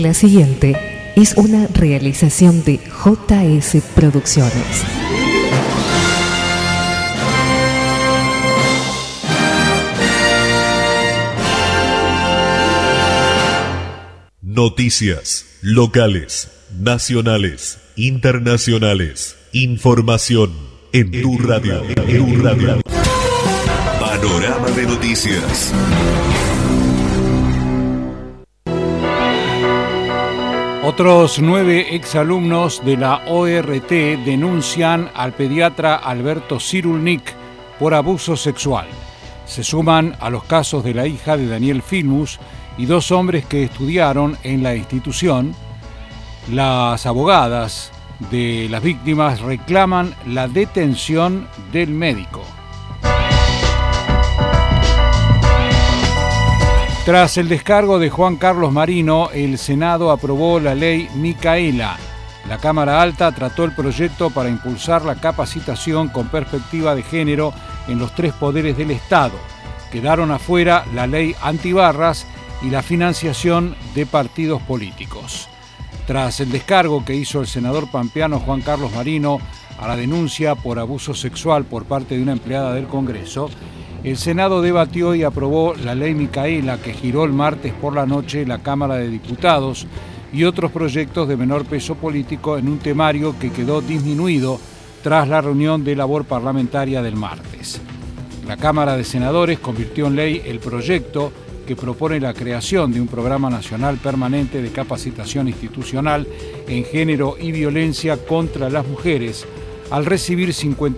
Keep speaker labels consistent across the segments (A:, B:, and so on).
A: La siguiente es una realización de JS Producciones.
B: Noticias locales, nacionales, internacionales. Información en tu radio. Panorama de noticias.
C: Otros 9 exalumnos de la ORT denuncian al pediatra Alberto Cyrulnik por abuso sexual. Se suman a los casos de la hija de Daniel Filmus y 2 hombres que estudiaron en la institución. Las abogadas de las víctimas reclaman la detención del médico. Tras el descargo de Juan Carlos Marino, el Senado aprobó la ley Micaela. La Cámara Alta trató el proyecto para impulsar la capacitación con perspectiva de género en los 3 poderes del Estado. Quedaron afuera la ley antibarras y la financiación de partidos políticos. Tras el descargo que hizo el senador pampeano Juan Carlos Marino a la denuncia por abuso sexual por parte de una empleada del Congreso, el Senado debatió y aprobó la ley Micaela, que giró el martes por la noche la Cámara de Diputados, y otros proyectos de menor peso político en un temario que quedó disminuido tras la reunión de labor parlamentaria del martes. La Cámara de Senadores convirtió en ley el proyecto que propone la creación de un programa nacional permanente de capacitación institucional en género y violencia contra las mujeres, al recibir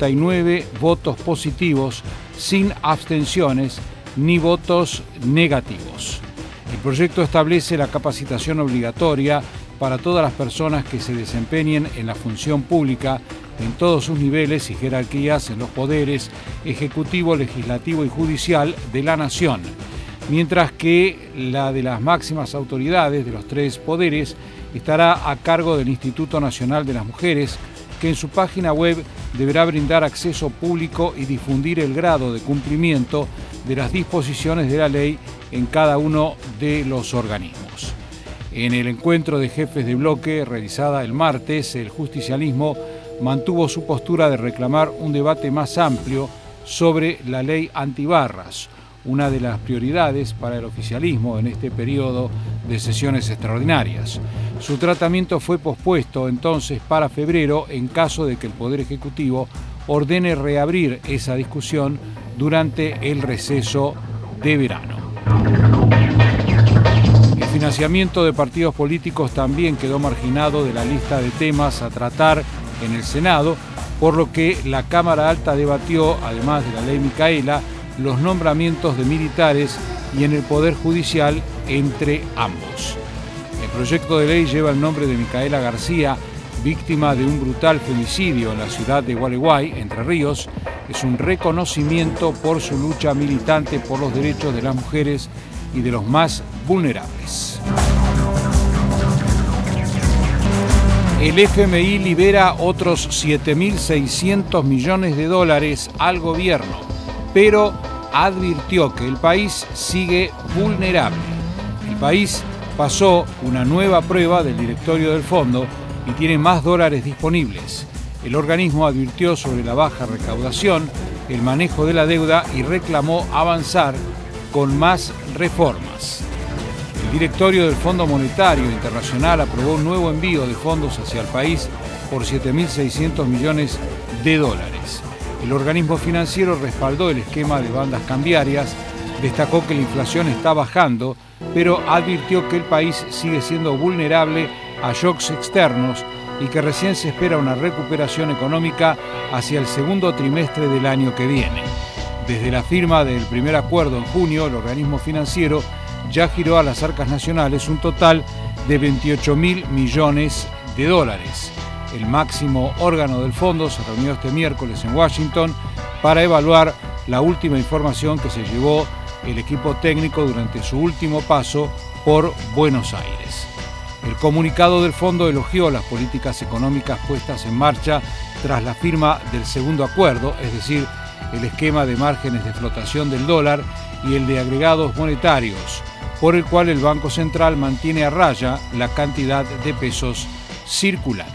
C: 59 votos positivos, sin abstenciones ni votos negativos. El proyecto establece la capacitación obligatoria para todas las personas que se desempeñen en la función pública en todos sus niveles y jerarquías en los poderes ejecutivo, legislativo y judicial de la nación, mientras que la de las máximas autoridades de los 3 poderes estará a cargo del Instituto Nacional de las Mujeres, que en su página web deberá brindar acceso público y difundir el grado de cumplimiento de las disposiciones de la ley en cada uno de los organismos. En el encuentro de jefes de bloque realizada el martes, el justicialismo mantuvo su postura de reclamar un debate más amplio sobre la ley antibarras, una de las prioridades para el oficialismo en este periodo de sesiones extraordinarias. Su tratamiento fue pospuesto entonces para febrero en caso de que el Poder Ejecutivo ordene reabrir esa discusión durante el receso de verano. El financiamiento de partidos políticos también quedó marginado de la lista de temas a tratar en el Senado, por lo que la Cámara Alta debatió, además de la ley Micaela, los nombramientos de militares y en el Poder Judicial entre ambos. El proyecto de ley lleva el nombre de Micaela García, víctima de un brutal femicidio en la ciudad de Gualeguay, Entre Ríos. Es un reconocimiento por su lucha militante por los derechos de las mujeres y de los más vulnerables. El FMI libera otros 7.600 millones de dólares al gobierno, pero advirtió que el país sigue vulnerable. El país pasó una nueva prueba del directorio del fondo y tiene más dólares disponibles. El organismo advirtió sobre la baja recaudación, el manejo de la deuda y reclamó avanzar con más reformas. El directorio del Fondo Monetario Internacional aprobó un nuevo envío de fondos hacia el país por 7.600 millones de dólares. El organismo financiero respaldó el esquema de bandas cambiarias, destacó que la inflación está bajando, pero advirtió que el país sigue siendo vulnerable a shocks externos y que recién se espera una recuperación económica hacia el segundo trimestre del año que viene. Desde la firma del primer acuerdo en junio, el organismo financiero ya giró a las arcas nacionales un total de 28.000 millones de dólares. El máximo órgano del fondo se reunió este miércoles en Washington para evaluar la última información que se llevó el equipo técnico durante su último paso por Buenos Aires. El comunicado del fondo elogió las políticas económicas puestas en marcha tras la firma del segundo acuerdo, es decir, el esquema de márgenes de flotación del dólar y el de agregados monetarios, por el cual el Banco Central mantiene a raya la cantidad de pesos circulante.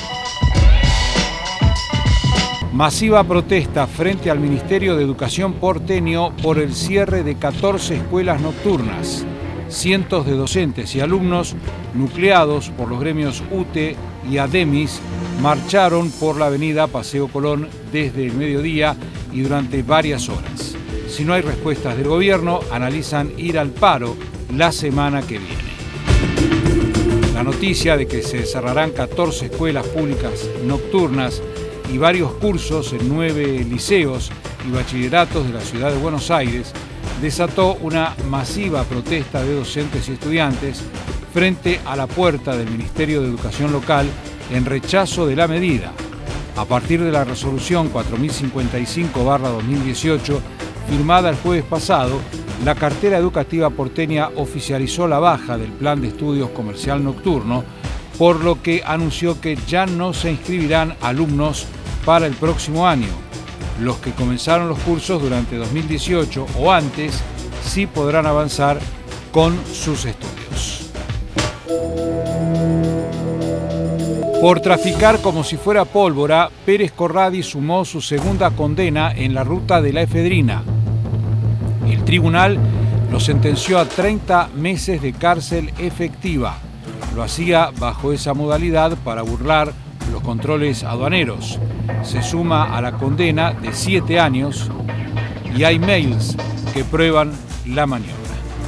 C: Masiva protesta frente al Ministerio de Educación porteño por el cierre de 14 escuelas nocturnas. Cientos de docentes y alumnos, nucleados por los gremios UTE y ADEMIS, marcharon por la avenida Paseo Colón desde el mediodía y durante varias horas. Si no hay respuestas del gobierno, analizan ir al paro la semana que viene. La noticia de que se cerrarán 14 escuelas públicas nocturnas y varios cursos en 9 liceos y bachilleratos de la ciudad de Buenos Aires desató una masiva protesta de docentes y estudiantes frente a la puerta del Ministerio de Educación local en rechazo de la medida. A partir de la resolución 4055/2018, firmada el jueves pasado, la cartera educativa porteña oficializó la baja del plan de estudios comercial nocturno, por lo que anunció que ya no se inscribirán alumnos para el próximo año. Los que comenzaron los cursos durante 2018 o antes sí podrán avanzar con sus estudios. Por traficar como si fuera pólvora, Pérez Corradi sumó su segunda condena en la ruta de la efedrina. El tribunal lo sentenció a 30 meses de cárcel efectiva. Lo hacía bajo esa modalidad para burlar los controles aduaneros. Se suma a la condena de 7 años y hay mails que prueban la maniobra.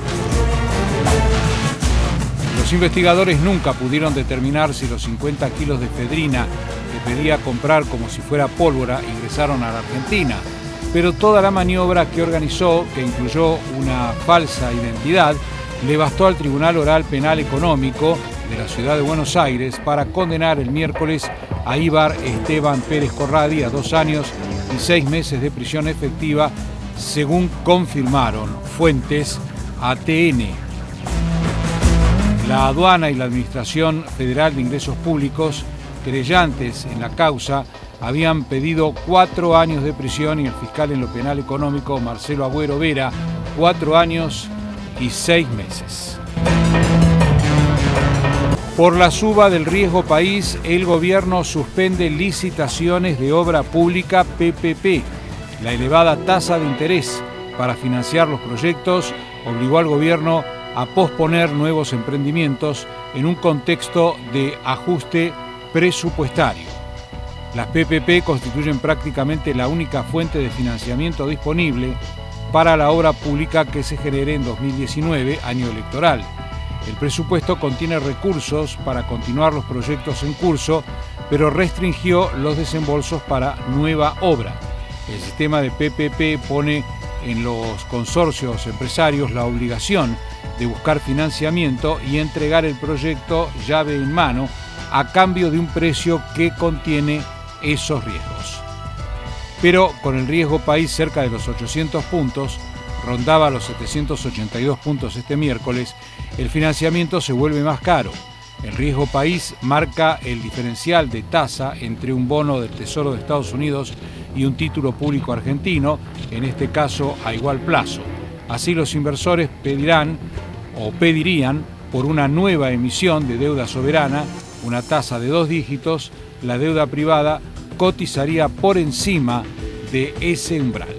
C: Los investigadores nunca pudieron determinar si los 50 kilos de efedrina que pedía comprar como si fuera pólvora ingresaron a la Argentina, pero toda la maniobra que organizó, que incluyó una falsa identidad, le bastó al Tribunal Oral Penal Económico de la Ciudad de Buenos Aires para condenar el miércoles a Ibar Esteban Pérez Corradi a 2 años y 6 meses de prisión efectiva, según confirmaron fuentes ATN. La aduana y la Administración Federal de Ingresos Públicos, querellantes en la causa, habían pedido 4 años de prisión y el fiscal en lo penal económico, Marcelo Agüero Vera, 4 años y 6 meses. Por la suba del riesgo país, el gobierno suspende licitaciones de obra pública PPP. La elevada tasa de interés para financiar los proyectos obligó al gobierno a posponer nuevos emprendimientos en un contexto de ajuste presupuestario. Las PPP constituyen prácticamente la única fuente de financiamiento disponible para la obra pública que se genere en 2019, año electoral. El presupuesto contiene recursos para continuar los proyectos en curso, pero restringió los desembolsos para nueva obra. El sistema de PPP pone en los consorcios empresarios la obligación de buscar financiamiento y entregar el proyecto llave en mano a cambio de un precio que contiene esos riesgos. Pero con el riesgo país cerca de los 800 puntos, rondaba los 782 puntos este miércoles, el financiamiento se vuelve más caro. El riesgo país marca el diferencial de tasa entre un bono del Tesoro de Estados Unidos y un título público argentino, en este caso a igual plazo. Así los inversores pedirían por una nueva emisión de deuda soberana, una tasa de 2 dígitos, la deuda privada cotizaría por encima de ese umbral.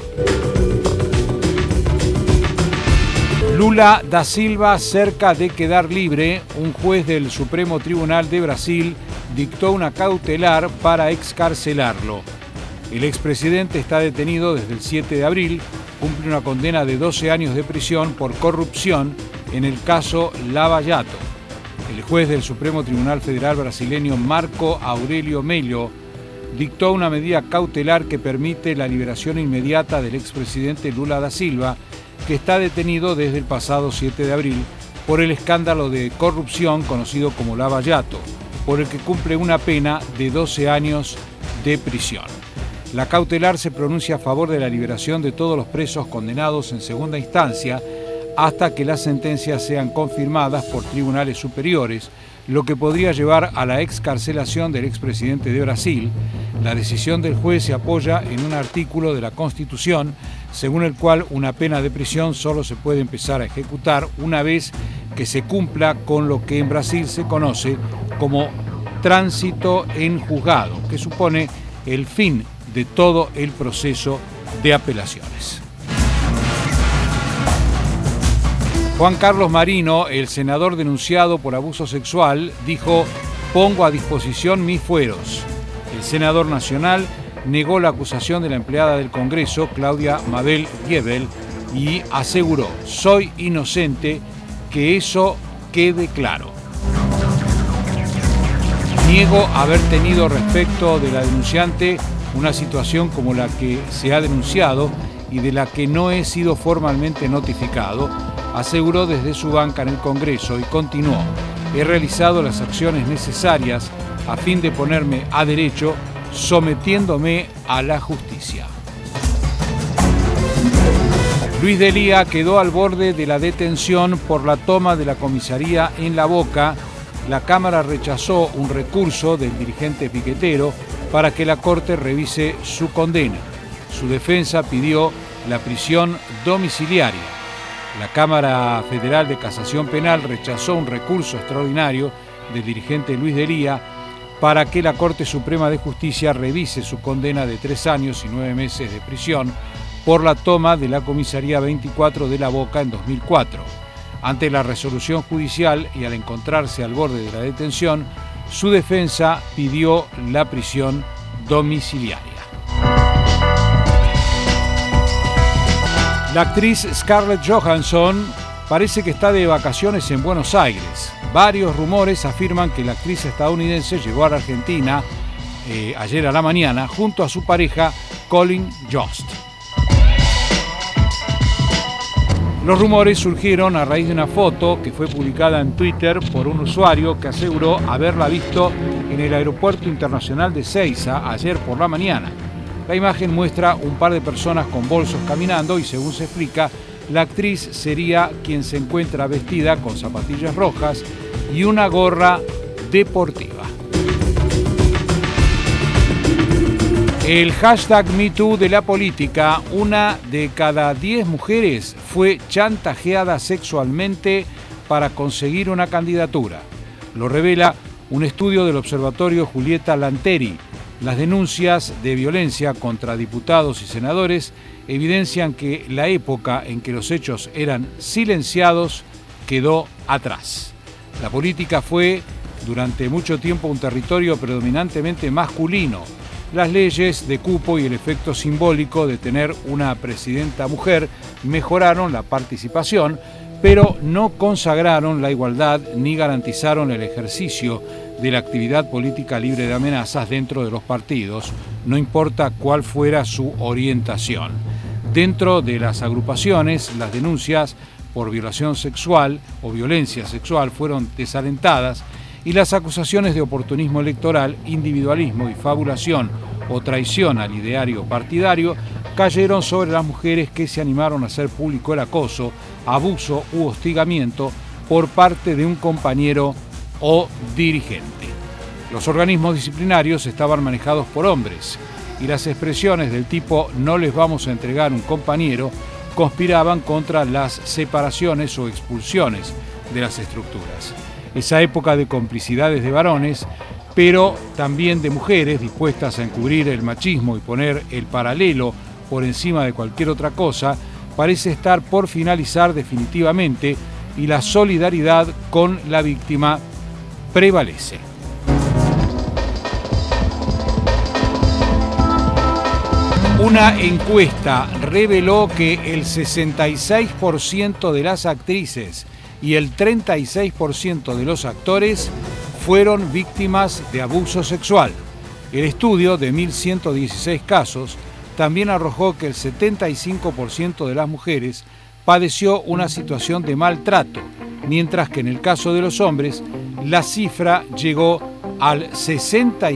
C: Lula da Silva cerca de quedar libre. Un juez del Supremo Tribunal de Brasil dictó una cautelar para excarcelarlo. El expresidente está detenido desde el 7 de abril, cumple una condena de 12 años de prisión por corrupción en el caso Lava Jato. El juez del Supremo Tribunal Federal brasileño Marco Aurelio Melo dictó una medida cautelar que permite la liberación inmediata del expresidente Lula da Silva, que está detenido desde el pasado 7 de abril por el escándalo de corrupción conocido como Lava Jato, por el que cumple una pena de 12 años de prisión. La cautelar se pronuncia a favor de la liberación de todos los presos condenados en segunda instancia, hasta que las sentencias sean confirmadas por tribunales superiores, lo que podría llevar a la excarcelación del expresidente de Brasil. La decisión del juez se apoya en un artículo de la Constitución, según el cual una pena de prisión solo se puede empezar a ejecutar una vez que se cumpla con lo que en Brasil se conoce como tránsito en juzgado, que supone el fin de todo el proceso de apelaciones. Juan Carlos Marino, el senador denunciado por abuso sexual, dijo: "Pongo a disposición mis fueros". El senador nacional negó la acusación de la empleada del Congreso, Claudia Mabel Gebel, y aseguró: "Soy inocente, que eso quede claro". Niego haber tenido respecto de la denunciante una situación como la que se ha denunciado y de la que no he sido formalmente notificado, aseguró desde su banca en el Congreso, y continuó: "He realizado las acciones necesarias a fin de ponerme a derecho, sometiéndome a la justicia". Luis Delía quedó al borde de la detención por la toma de la comisaría en La Boca. La Cámara rechazó un recurso del dirigente piquetero para que la Corte revise su condena. Su defensa pidió la prisión domiciliaria. La Cámara Federal de Casación Penal rechazó un recurso extraordinario del dirigente Luis Delía para que la Corte Suprema de Justicia revise su condena de 3 años y 9 meses de prisión por la toma de la comisaría 24 de La Boca en 2004. Ante la resolución judicial y al encontrarse al borde de la detención, su defensa pidió la prisión domiciliaria. La actriz Scarlett Johansson parece que está de vacaciones en Buenos Aires. Varios rumores afirman que la actriz estadounidense llegó a la Argentina ayer a la mañana junto a su pareja Colin Jost. Los rumores surgieron a raíz de una foto que fue publicada en Twitter por un usuario que aseguró haberla visto en el Aeropuerto Internacional de Ezeiza ayer por la mañana. La imagen muestra un par de personas con bolsos caminando y, según se explica, la actriz sería quien se encuentra vestida con zapatillas rojas y una gorra deportiva. El hashtag MeToo de la política: una de cada 10 mujeres fue chantajeada sexualmente para conseguir una candidatura. Lo revela un estudio del Observatorio Julieta Lanteri. Las denuncias de violencia contra diputados y senadores evidencian que la época en que los hechos eran silenciados quedó atrás. La política fue durante mucho tiempo un territorio predominantemente masculino. Las leyes de cupo y el efecto simbólico de tener una presidenta mujer mejoraron la participación, pero no consagraron la igualdad ni garantizaron el ejercicio de la actividad política libre de amenazas dentro de los partidos, no importa cuál fuera su orientación. Dentro de las agrupaciones, las denuncias por violación sexual o violencia sexual fueron desalentadas y las acusaciones de oportunismo electoral, individualismo y fabulación o traición al ideario partidario cayeron sobre las mujeres que se animaron a hacer público el acoso, abuso u hostigamiento por parte de un compañero o dirigente. Los organismos disciplinarios estaban manejados por hombres y las expresiones del tipo "no les vamos a entregar un compañero" conspiraban contra las separaciones o expulsiones de las estructuras. Esa época de complicidades de varones, pero también de mujeres dispuestas a encubrir el machismo y poner el paralelo por encima de cualquier otra cosa, parece estar por finalizar definitivamente y la solidaridad con la víctima prevalece. Una encuesta reveló que el 66% de las actrices y el 36% de los actores fueron víctimas de abuso sexual. El estudio, de 1.116 casos, también arrojó que el 75% de las mujeres padeció una situación de maltrato, mientras que en el caso de los hombres, la cifra llegó al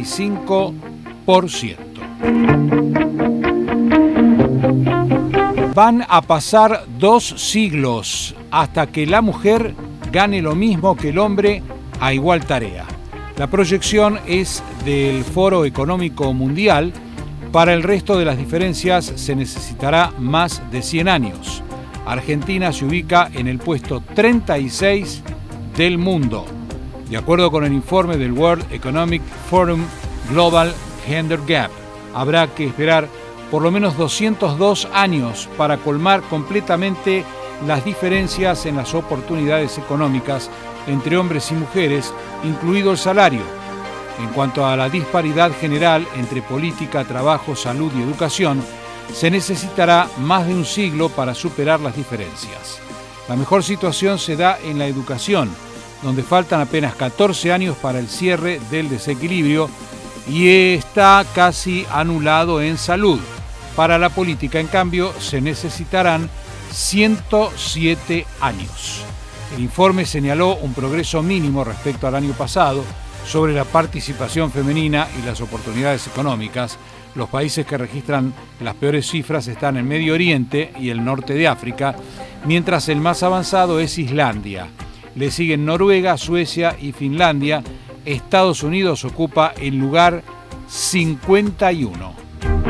C: 65%. van a pasar 2 siglos hasta que la mujer gane lo mismo que el hombre a igual tarea. La proyección es del Foro Económico Mundial. Para el resto de las diferencias se necesitará más de 100 años. Argentina se ubica en el puesto 36 del mundo. De acuerdo con el informe del World Economic Forum Global Gender Gap, habrá que esperar por lo menos 202 años para colmar completamente las diferencias en las oportunidades económicas entre hombres y mujeres, incluido el salario. En cuanto a la disparidad general entre política, trabajo, salud y educación, se necesitará más de un siglo para superar las diferencias. La mejor situación se da en la educación, donde faltan apenas 14 años para el cierre del desequilibrio y está casi anulado en salud. Para la política, en cambio, se necesitarán 107 años. El informe señaló un progreso mínimo respecto al año pasado sobre la participación femenina y las oportunidades económicas. Los países que registran las peores cifras están en Medio Oriente y el norte de África, mientras el más avanzado es Islandia. Le siguen Noruega, Suecia y Finlandia. Estados Unidos ocupa el lugar 51.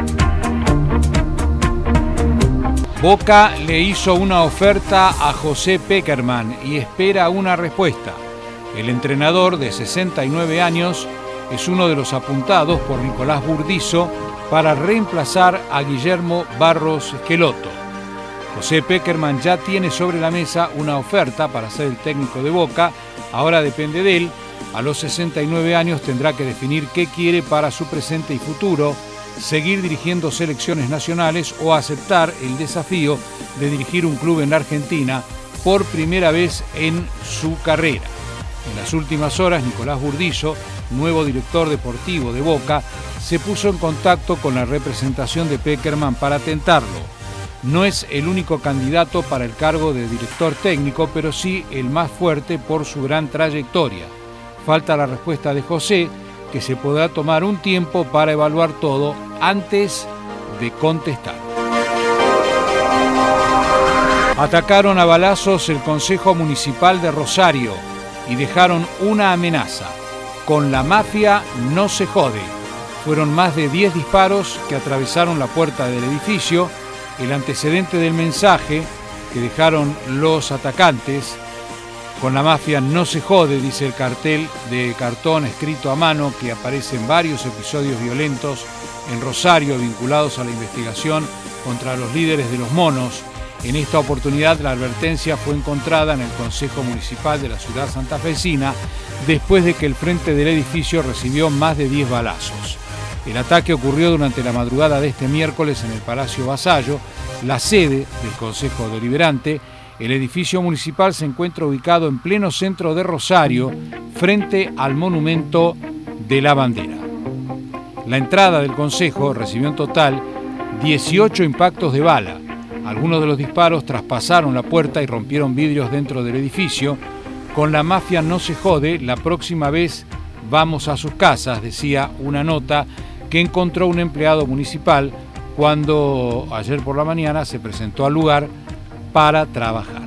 C: Boca le hizo una oferta a José Pekerman y espera una respuesta. El entrenador de 69 años es uno de los apuntados por Nicolás Burdizo para reemplazar a Guillermo Barros Schelotto. José Pekerman ya tiene sobre la mesa una oferta para ser el técnico de Boca. Ahora depende de él. A los 69 años tendrá que definir qué quiere para su presente y futuro, seguir dirigiendo selecciones nacionales o aceptar el desafío de dirigir un club en la Argentina por primera vez en su carrera. En las últimas horas, Nicolás Burdizo, nuevo director deportivo de Boca, se puso en contacto con la representación de Pekerman para tentarlo. No es el único candidato para el cargo de director técnico, pero sí el más fuerte por su gran trayectoria. Falta la respuesta de José, que se podrá tomar un tiempo para evaluar todo antes de contestar. Atacaron a balazos el Consejo Municipal de Rosario y dejaron una amenaza: con la mafia no se jode. Fueron más de 10 disparos que atravesaron la puerta del edificio. El antecedente del mensaje que dejaron los atacantes: con la mafia no se jode, dice el cartel de cartón escrito a mano que aparece en varios episodios violentos en Rosario vinculados a la investigación contra los líderes de los monos. En esta oportunidad la advertencia fue encontrada en el Consejo Municipal de la ciudad santafesina después de que el frente del edificio recibió más de 10 balazos. El ataque ocurrió durante la madrugada de este miércoles en el Palacio Vasallo, la sede del Consejo Deliberante. El edificio municipal se encuentra ubicado en pleno centro de Rosario, frente al monumento de la bandera. La entrada del Consejo recibió en total 18 impactos de bala. Algunos de los disparos traspasaron la puerta y rompieron vidrios dentro del edificio. Con la mafia no se jode, la próxima vez vamos a sus casas, decía una nota que encontró un empleado municipal cuando ayer por la mañana se presentó al lugar para trabajar.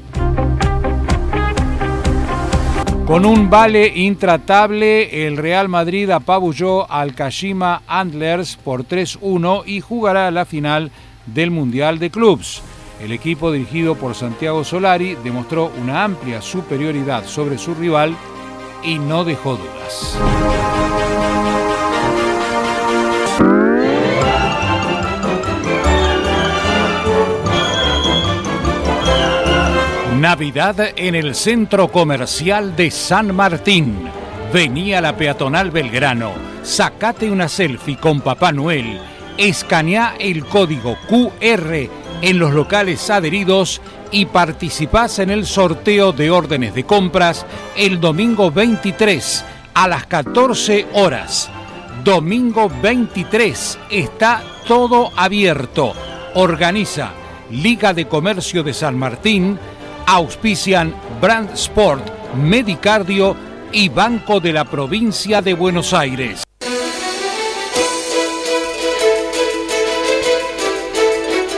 C: Con un vale intratable, el Real Madrid apabulló al Kashima Antlers por 3-1 y jugará la final del Mundial de Clubs. El equipo dirigido por Santiago Solari demostró una amplia superioridad sobre su rival y no dejó dudas. Navidad en el Centro Comercial de San Martín. Vení a la Peatonal Belgrano, sacate una selfie con Papá Noel, escaneá el código QR en los locales adheridos y participás en el sorteo de órdenes de compras el domingo 23 a las 14 horas. Domingo 23, está todo abierto. Organiza Liga de Comercio de San Martín, auspician Brand Sport, Medicardio y Banco de la Provincia de Buenos Aires.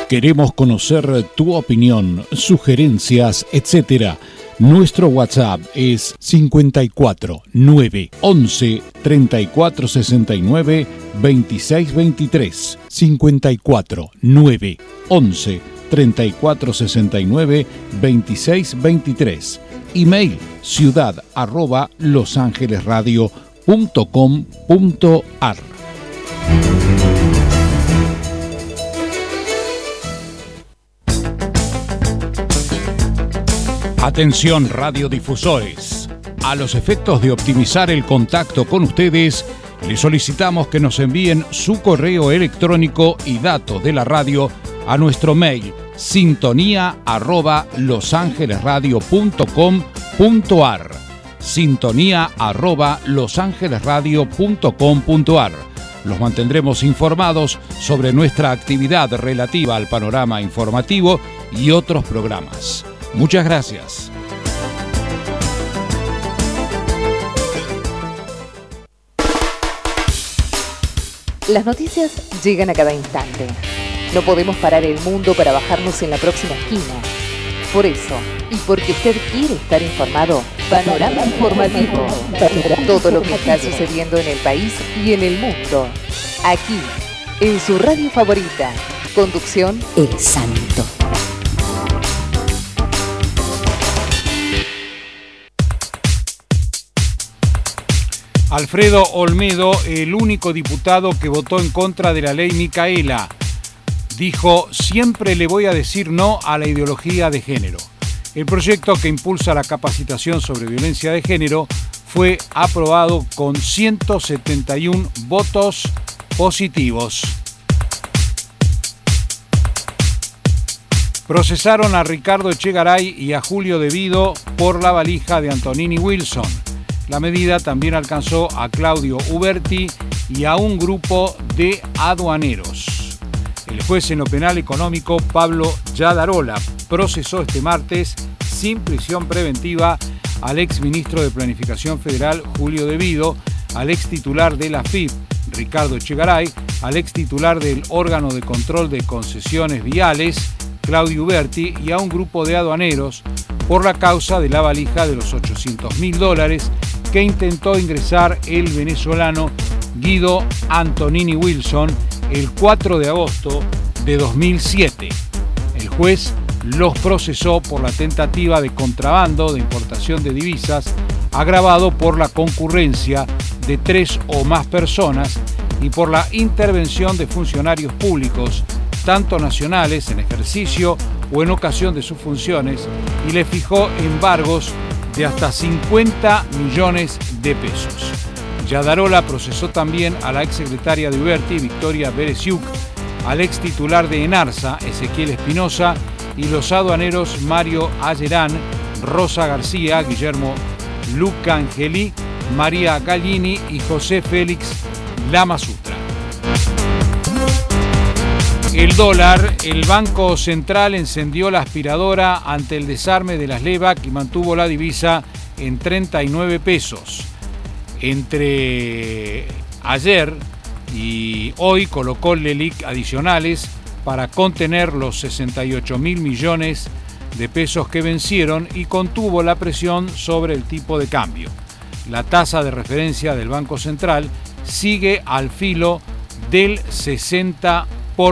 C: Queremos conocer tu opinión, sugerencias, etc. Nuestro WhatsApp es 54 9 11 34 69 26 23. 54 9 11 34 69 26 23. Email ciudad@losangelesradio.com.ar. Atención radiodifusores. A los efectos de optimizar el contacto con ustedes, les solicitamos que nos envíen su correo electrónico y datos de la radio a nuestro mail sintonía@losangelesradio.com.ar. sintonía@losangelesradio.com.ar. Los mantendremos informados sobre nuestra actividad relativa al panorama informativo y otros programas. Muchas gracias.
A: Las noticias llegan a cada instante. No podemos parar el mundo para bajarnos en la próxima esquina. Por eso, y porque usted quiere estar informado, Panorama Informativo. Todo lo que está sucediendo en el país y en el mundo. Aquí, en su radio favorita. Conducción, El Santo.
C: Alfredo Olmedo, el único diputado que votó en contra de la ley Micaela, dijo: siempre le voy a decir no a la ideología de género. El proyecto que impulsa la capacitación sobre violencia de género fue aprobado con 171 votos positivos. Procesaron a Ricardo Echegaray y a Julio De Vido por la valija de Antonini Wilson. La medida también alcanzó a Claudio Uberti y a un grupo de aduaneros. El juez en lo penal económico, Pablo Yadarola, procesó este martes sin prisión preventiva al exministro de Planificación Federal, Julio De Vido, al extitular de la AFIP, Ricardo Echegaray, al extitular del órgano de control de concesiones viales, Claudio Uberti, y a un grupo de aduaneros por la causa de la valija de los $800.000 que intentó ingresar el venezolano Guido Antonini Wilson el 4 de agosto de 2007. El juez los procesó por la tentativa de contrabando de importación de divisas, agravado por la concurrencia de 3 o más personas y por la intervención de funcionarios públicos, tanto nacionales en ejercicio o en ocasión de sus funciones, y le fijó embargos de hasta 50 millones de pesos. Yadarola procesó también a la exsecretaria de Uberti, Victoria Beresiuk, al extitular de Enarsa, Ezequiel Espinosa, y los aduaneros Mario Ayerán, Rosa García, Guillermo Luca Angeli, María Gallini y José Félix Lamasutra. El dólar, el Banco Central encendió la aspiradora ante el desarme de las LEVAC y mantuvo la divisa en 39 pesos. Entre ayer y hoy colocó LELIQ adicionales para contener los 68.000 millones de pesos que vencieron y contuvo la presión sobre el tipo de cambio. La tasa de referencia del Banco Central sigue al filo del 60%.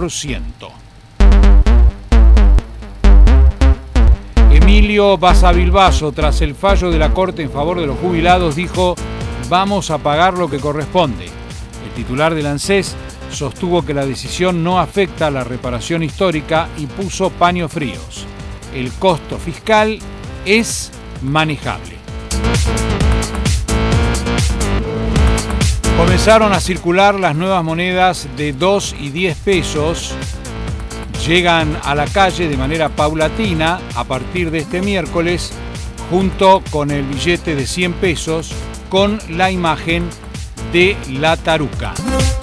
C: Emilio Basavilbaso, tras el fallo de la Corte en favor de los jubilados, dijo: vamos a pagar lo que corresponde. El titular del ANSES sostuvo que la decisión no afecta a la reparación histórica y puso paños fríos. El costo fiscal es manejable. Comenzaron a circular las nuevas monedas de 2 y 10 pesos. Llegan a la calle de manera paulatina a partir de este miércoles, junto con el billete de 100 pesos con la imagen de la taruca.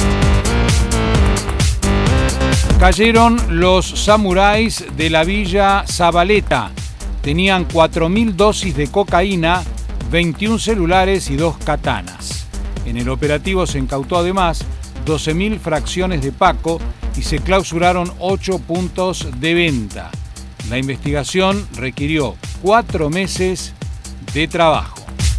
C: Cayeron los samuráis de la Villa Zabaleta. Tenían 4.000 dosis de cocaína, 21 celulares y 2 katanas. En el operativo se incautó además 12.000 fracciones de Paco y se clausuraron 8 puntos de venta. La investigación requirió 4 meses de trabajo.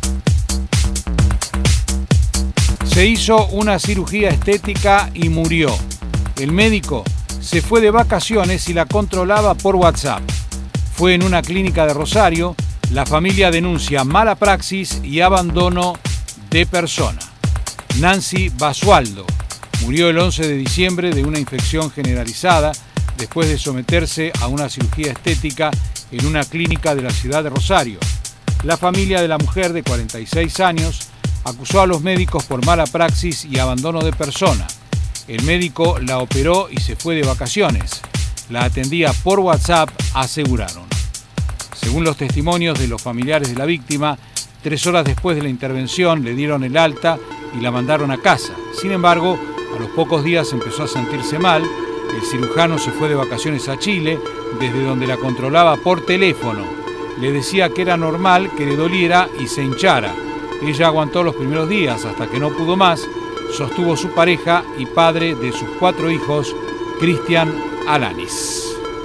C: Se hizo una cirugía estética y murió. El médico se fue de vacaciones y la controlaba por WhatsApp. Fue en una clínica de Rosario. La familia denuncia mala praxis y abandono de persona. Nancy Basualdo murió el 11 de diciembre de una infección generalizada después de someterse a una cirugía estética en una clínica de la ciudad de Rosario. La familia de la mujer de 46 años acusó a los médicos por mala praxis y abandono de persona. El médico la operó y se fue de vacaciones. La atendía por WhatsApp, aseguraron. Según los testimonios de los familiares de la víctima, 3 horas después de la intervención le dieron el alta y la mandaron a casa. Sin embargo, a los pocos días empezó a sentirse mal. El cirujano se fue de vacaciones a Chile, desde donde la controlaba por teléfono. Le decía que era normal que le doliera y se hinchara. Ella aguantó los primeros días hasta que no pudo más, sostuvo su pareja y padre de sus 4 hijos, Cristian Alanis.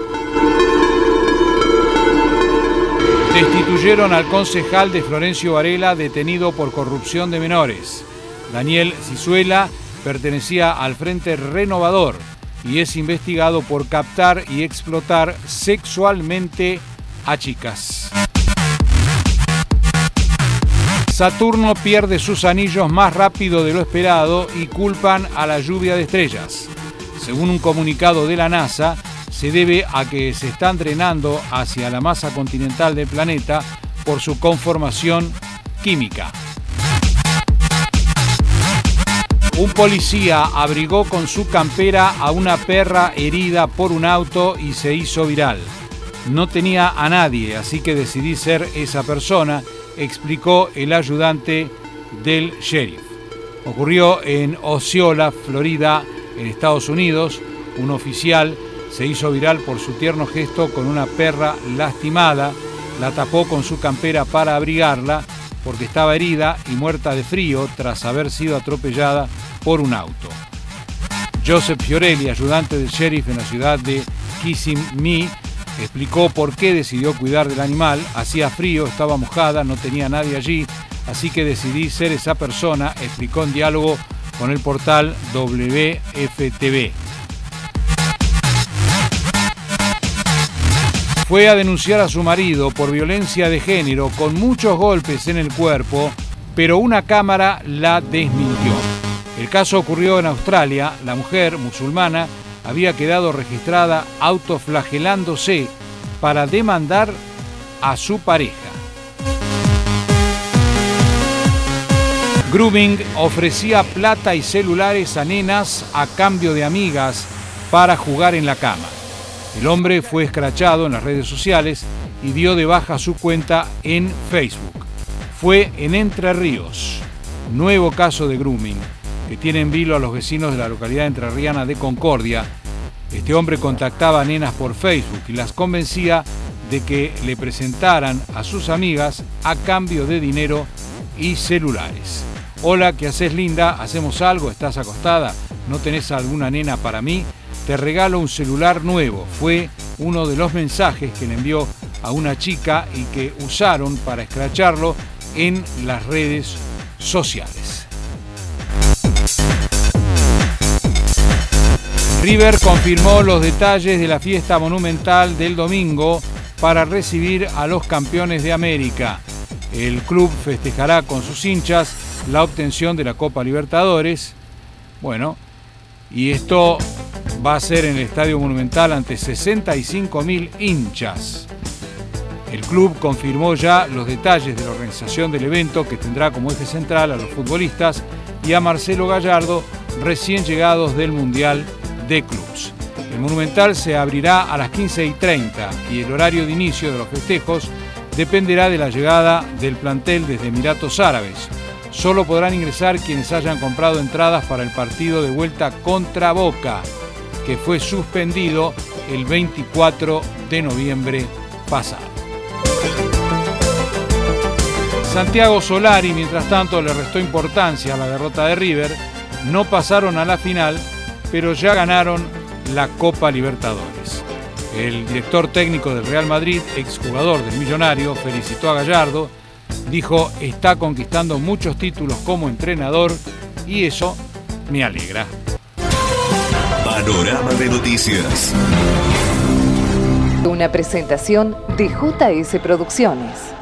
C: Destituyeron al concejal de Florencio Varela detenido por corrupción de menores. Daniel Cizuela pertenecía al Frente Renovador y es investigado por captar y explotar sexualmente a chicas. Saturno pierde sus anillos más rápido de lo esperado y culpan a la lluvia de estrellas. Según un comunicado de la NASA, se debe a que se están drenando hacia la masa continental del planeta por su conformación química. Un policía abrigó con su campera a una perra herida por un auto y se hizo viral. No tenía a nadie, así que decidí ser esa persona, explicó el ayudante del sheriff. Ocurrió en Osceola, Florida, en Estados Unidos. Un oficial se hizo viral por su tierno gesto con una perra lastimada. La tapó con su campera para abrigarla porque estaba herida y muerta de frío tras haber sido atropellada por un auto. Joseph Fiorelli, ayudante del sheriff en la ciudad de Kissimmee, explicó por qué decidió cuidar del animal. Hacía frío, estaba mojada, no tenía nadie allí, así que decidí ser esa persona, explicó en diálogo con el portal WFTV. Fue a denunciar a su marido por violencia de género con muchos golpes en el cuerpo, pero una cámara la desmintió. El caso ocurrió en Australia. La mujer musulmana había quedado registrada autoflagelándose para demandar a su pareja. Grooming ofrecía plata y celulares a nenas a cambio de amigas para jugar en la cama. El hombre fue escrachado en las redes sociales y dio de baja su cuenta en Facebook. Fue en Entre Ríos. Nuevo caso de grooming que tiene en vilo a los vecinos de la localidad entrerriana de Concordia. Este hombre contactaba a nenas por Facebook y las convencía de que le presentaran a sus amigas a cambio de dinero y celulares. Hola, ¿qué haces, linda? ¿Hacemos algo? ¿Estás acostada? ¿No tenés alguna nena para mí? Te regalo un celular nuevo. Fue uno de los mensajes que le envió a una chica y que usaron para escracharlo en las redes sociales. River confirmó los detalles de la fiesta monumental del domingo para recibir a los campeones de América. El club festejará con sus hinchas la obtención de la Copa Libertadores. Bueno, y esto va a ser en el Estadio Monumental ante 65.000 hinchas. El club confirmó ya los detalles de la organización del evento, que tendrá como eje central a los futbolistas y a Marcelo Gallardo, recién llegados del Mundial de Clubs. El Monumental se abrirá a las 15:30 y el horario de inicio de los festejos dependerá de la llegada del plantel desde Emiratos Árabes. Solo podrán ingresar quienes hayan comprado entradas para el partido de vuelta contra Boca, que fue suspendido el 24 de noviembre pasado. Santiago Solari, mientras tanto, le restó importancia a la derrota de River. No pasaron a la final, pero ya ganaron la Copa Libertadores. El director técnico del Real Madrid, exjugador del Millonario, felicitó a Gallardo, dijo: está conquistando muchos títulos como entrenador y eso me alegra.
B: Panorama de Noticias.
A: Una presentación de JS Producciones.